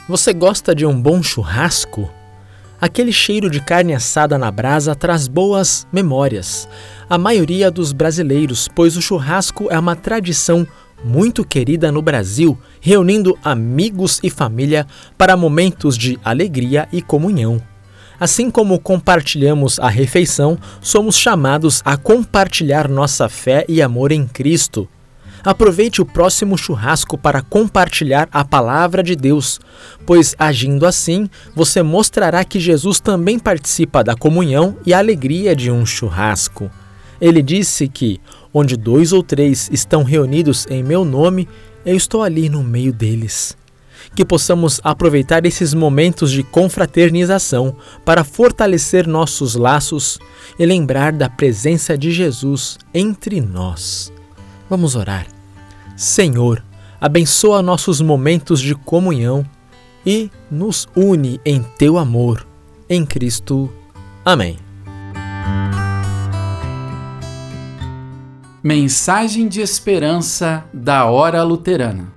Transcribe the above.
Você gosta de um bom churrasco? Aquele cheiro de carne assada na brasa traz boas memórias. A maioria dos brasileiros, pois o churrasco é uma tradição muito querida no Brasil, reunindo amigos e família para momentos de alegria e comunhão. Assim como compartilhamos a refeição, somos chamados a compartilhar nossa fé e amor em Cristo. Aproveite o próximo churrasco para compartilhar a palavra de Deus, pois agindo assim, você mostrará que Jesus também participa da comunhão e alegria de um churrasco. Ele disse que, onde 2 ou 3 estão reunidos em meu nome, eu estou ali no meio deles. Que possamos aproveitar esses momentos de confraternização para fortalecer nossos laços e lembrar da presença de Jesus entre nós. Vamos orar. Senhor, abençoa nossos momentos de comunhão e nos une em Teu amor. Em Cristo. Amém. Mensagem de esperança da Hora Luterana.